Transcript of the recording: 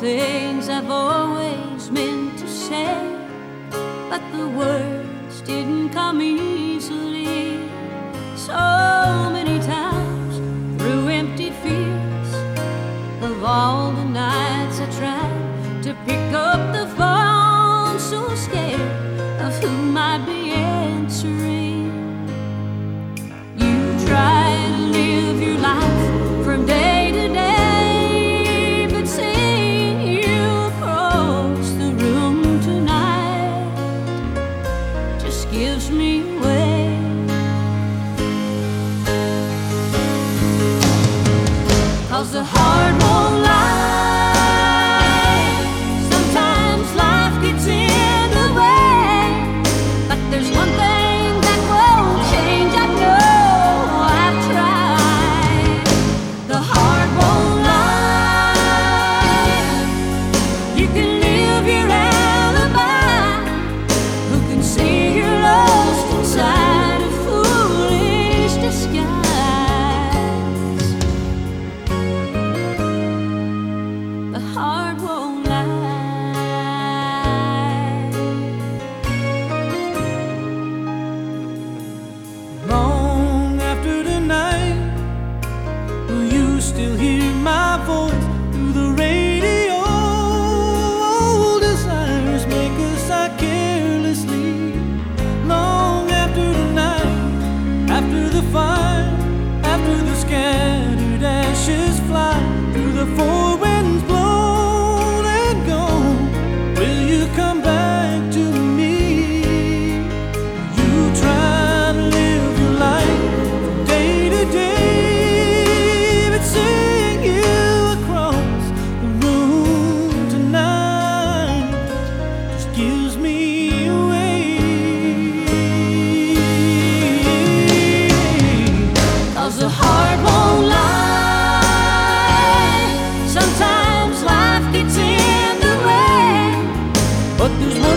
things I've always meant to say, but the words didn't come easily. So many times through empty fears of all the nights I tried to pick up the phone, so scared of who might be answering. You try to live your life from day to day, but seeing you across the room tonight just gives me away. 'Cause the heart won't lie. Sometimes life gets in the way, but there's one thing that won't change. I know I've tried. The heart won't lie. You can live your alibi. Who can see you're lost inside a foolish disguise? The heart won't lie. Long after tonight, will you still hear my voice through the radio? Old desires make us act carelessly. Long after tonight, after the fire, after the scattered ashes fly through the four winds blown and gone, will you come back to me? You try to live your life from day to day, but seeing you across the room tonight just gives me away. 'Cause the heart won't lie. Sometimes life gets in the way, But there's one